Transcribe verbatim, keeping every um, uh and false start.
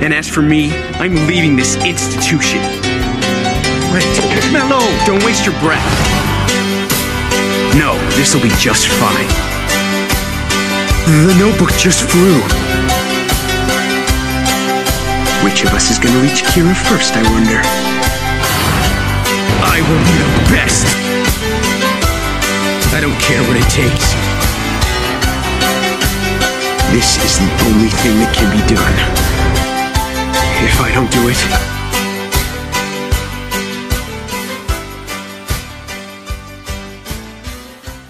And as for me, I'm leaving this institution. Wait, Mello! Don't waste your breath. No, this'll be just fine. The notebook just flew. Which of us is gonna reach Kira first, I wonder? I will be the best! I don't care what it takes. This is the only thing that can be done. If I don't do it,